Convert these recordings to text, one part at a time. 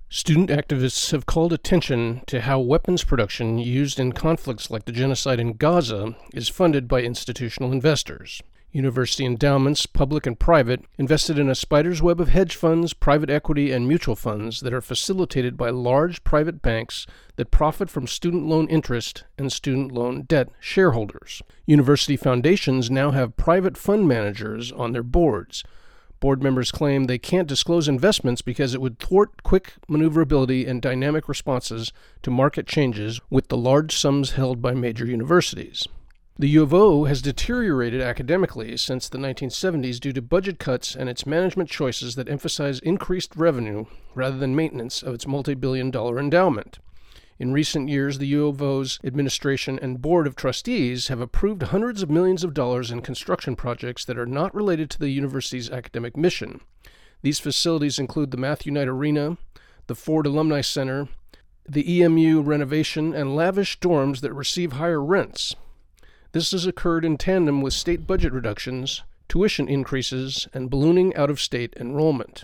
Student activists have called attention to how weapons production used in conflicts like the genocide in Gaza is funded by institutional investors. University endowments, public and private, invested in a spider's web of hedge funds, private equity, and mutual funds that are facilitated by large private banks that profit from student loan interest and student loan debt shareholders. University foundations now have private fund managers on their boards. Board members claim they can't disclose investments because it would thwart quick maneuverability and dynamic responses to market changes with the large sums held by major universities. The U of O has deteriorated academically since the 1970s due to budget cuts and its management choices that emphasize increased revenue rather than maintenance of its multi-billion-dollar endowment. In recent years, the U of O's administration and board of trustees have approved hundreds of millions of dollars in construction projects that are not related to the university's academic mission. These facilities include the Matthew Knight Arena, the Ford Alumni Center, the EMU renovation, and lavish dorms that receive higher rents. This has occurred in tandem with state budget reductions, tuition increases, and ballooning out-of-state enrollment.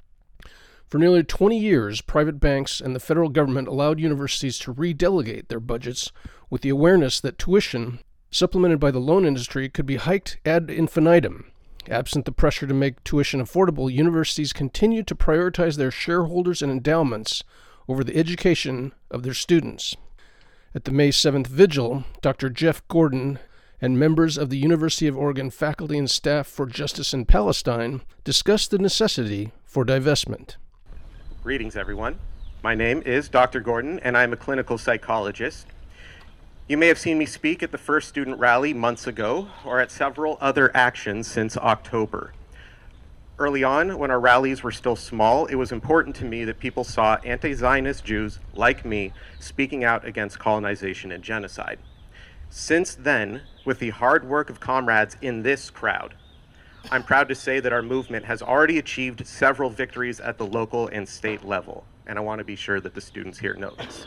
For nearly 20 years, private banks and the federal government allowed universities to redelegate their budgets with the awareness that tuition, supplemented by the loan industry, could be hiked ad infinitum. Absent the pressure to make tuition affordable, universities continued to prioritize their shareholders and endowments over the education of their students. At the May 7th vigil, Dr. Jeff Gordon and members of the University of Oregon faculty and staff for Justice in Palestine discussed the necessity for divestment. Greetings, everyone. My name is Dr. Gordon, and I'm a clinical psychologist. You may have seen me speak at the first student rally months ago, or at several other actions since October. Early on, when our rallies were still small, it was important to me that people saw anti-Zionist Jews like me speaking out against colonization and genocide. Since then, with the hard work of comrades in this crowd, I'm proud to say that our movement has already achieved several victories at the local and state level, and I want to be sure that the students here know this.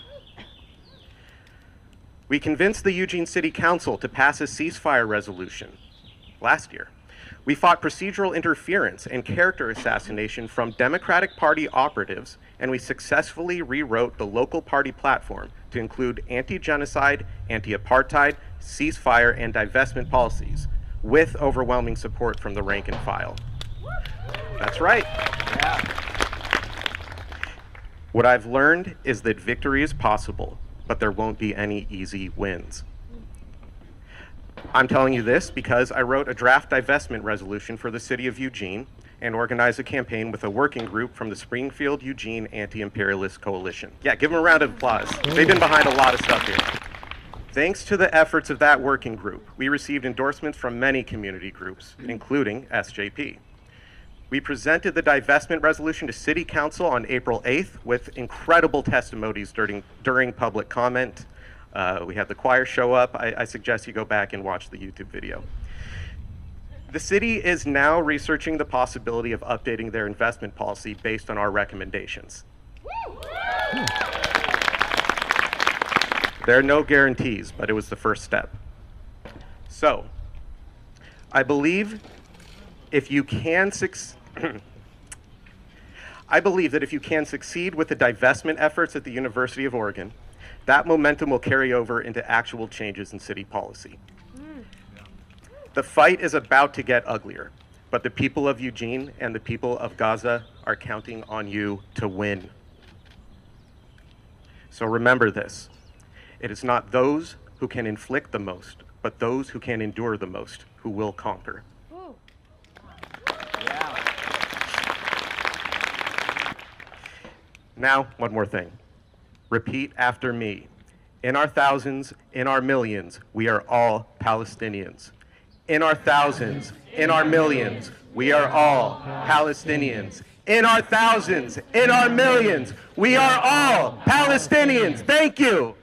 We convinced the Eugene City Council to pass a ceasefire resolution last year. We fought procedural interference and character assassination from Democratic Party operatives, and we successfully rewrote the local party platform to include anti-genocide, anti-apartheid, ceasefire, and divestment policies, with overwhelming support from the rank and file. That's right. Yeah. What I've learned is that victory is possible, but there won't be any easy wins. I'm telling you this because I wrote a draft divestment resolution for the city of Eugene and organized a campaign with a working group from the Springfield Eugene Anti-Imperialist Coalition. Yeah, give them a round of applause. They've been behind a lot of stuff here. Thanks to the efforts of that working group, we received endorsements from many community groups, including SJP. We presented the divestment resolution to City Council on April 8th with incredible testimonies during public comment. We had the choir show up. I suggest you go back and watch the YouTube video. The city is now researching the possibility of updating their investment policy based on our recommendations. There are no guarantees, but it was the first step. So, I believe if you can I believe that if you can succeed with the divestment efforts at the University of Oregon, that momentum will carry over into actual changes in city policy. The fight is about to get uglier, but the people of Eugene and the people of Gaza are counting on you to win. So remember this. It is not those who can inflict the most, but those who can endure the most who will conquer. Now, one more thing. Repeat after me. In our thousands, in our millions, we are all Palestinians. In our thousands, in our millions, we are all Palestinians. In our thousands, in our millions, we are all Palestinians. Thank you.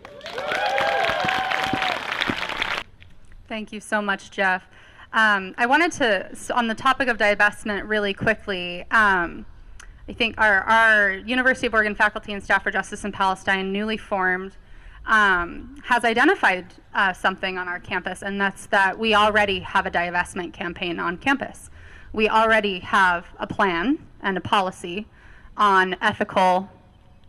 Thank you so much, Jeff. I wanted to, on the topic of divestment really quickly, I think our University of Oregon Faculty and Staff for Justice in Palestine, newly formed, has identified something on our campus, and that's that we already have a divestment campaign on campus. We already have a plan and a policy on ethical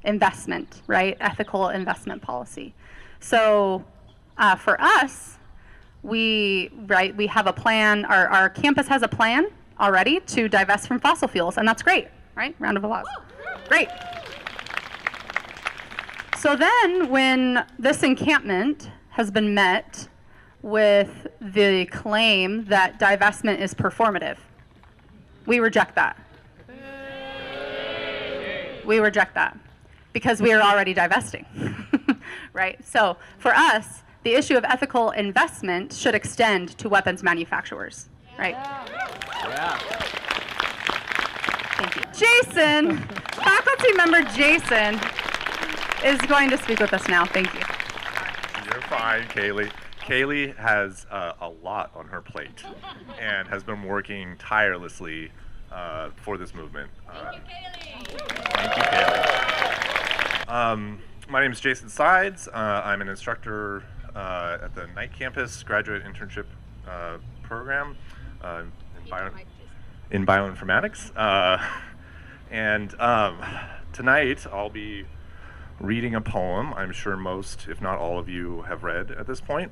investment, right? Ethical investment policy. So for us, we have a plan, our campus has a plan already to divest from fossil fuels, and that's great, right? Round of applause. Great. So then when this encampment has been met with the claim that divestment is performative, we reject that. We reject that because we are already divesting, right? So for us, the issue of ethical investment should extend to weapons manufacturers, right? Yeah. Thank you. Jason, faculty member Jason is going to speak with us now. Thank you. You're fine, Kaylee. Kaylee has a lot on her plate and has been working tirelessly for this movement. Thank you, Kaylee. My name is Jason Sides. I'm an instructor at the Knight Campus Graduate Internship Program in bioinformatics. And tonight I'll be reading a poem I'm sure most, if not all of you, have read at this point.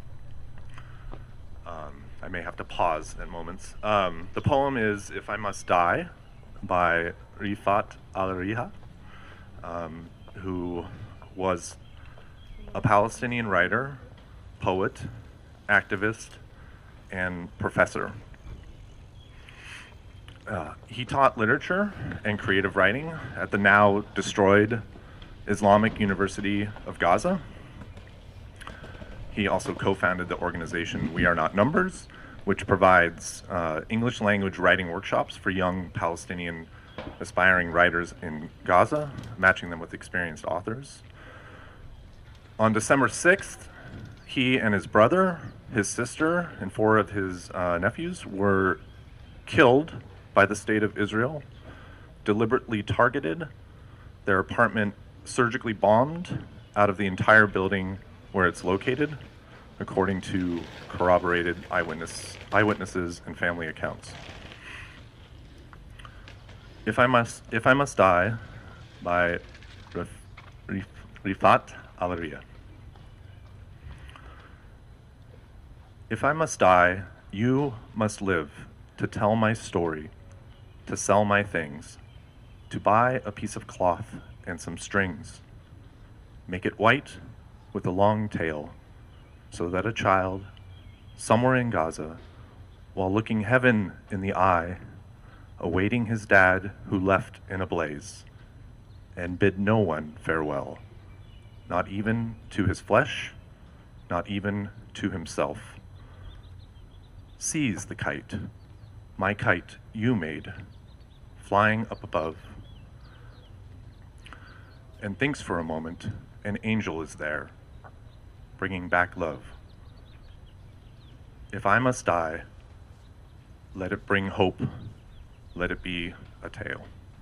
I may have to pause at moments. The poem is If I Must Die by Rifat Al-Riha, who was a Palestinian writer, poet, activist, and professor. He taught literature and creative writing at the now destroyed Islamic University of Gaza. He also co-founded the organization We Are Not Numbers, which provides English language writing workshops for young Palestinian aspiring writers in Gaza, matching them with experienced authors. On December 6th, he and his brother, his sister, and 4 of his nephews were killed by the state of Israel, deliberately targeted, their apartment surgically bombed out of the entire building where it's located, according to corroborated eyewitnesses and family accounts. If I Must Die by Rifat Al-Riha. If I must die, you must live to tell my story, to sell my things, to buy a piece of cloth and some strings, make it white with a long tail, so that a child, somewhere in Gaza, while looking heaven in the eye, awaiting his dad who left in a blaze, and bid no one farewell, not even to his flesh, not even to himself. Seize the kite, my kite you made, flying up above, and thinks for a moment an angel is there, bringing back love. If I must die, let it bring hope, let it be a tale.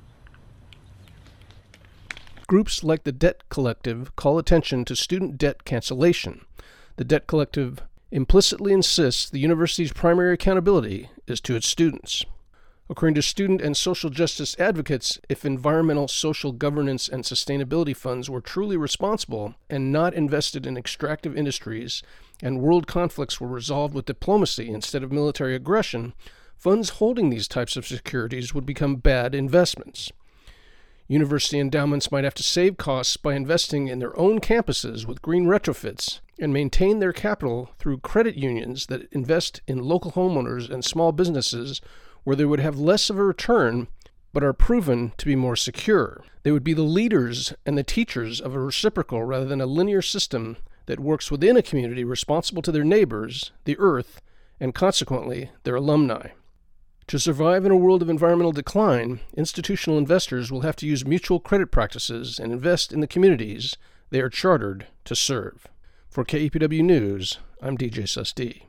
Groups like the Debt Collective call attention to student debt cancellation. The Debt Collective implicitly insists the university's primary accountability is to its students. According to student and social justice advocates, if environmental, social governance, and sustainability funds were truly responsible and not invested in extractive industries, and world conflicts were resolved with diplomacy instead of military aggression, funds holding these types of securities would become bad investments. University endowments might have to save costs by investing in their own campuses with green retrofits and maintain their capital through credit unions that invest in local homeowners and small businesses where they would have less of a return but are proven to be more secure. They would be the leaders and the teachers of a reciprocal rather than a linear system that works within a community responsible to their neighbors, the earth, and consequently their alumni. To survive in a world of environmental decline, institutional investors will have to use mutual credit practices and invest in the communities they are chartered to serve. For KEPW News, I'm DJ Susd.